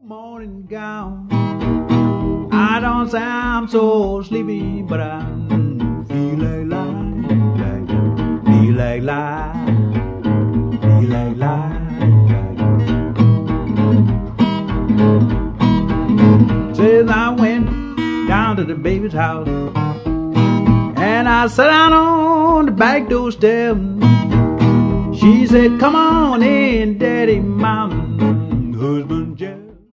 morning gown. I don't sound so sleepy, but I feel like life, feel like life, feel like life. Says I went down to the baby's house, and I sat down on the back doorstep. She said, "Come on in, Daddy, Mom, husband Jeff."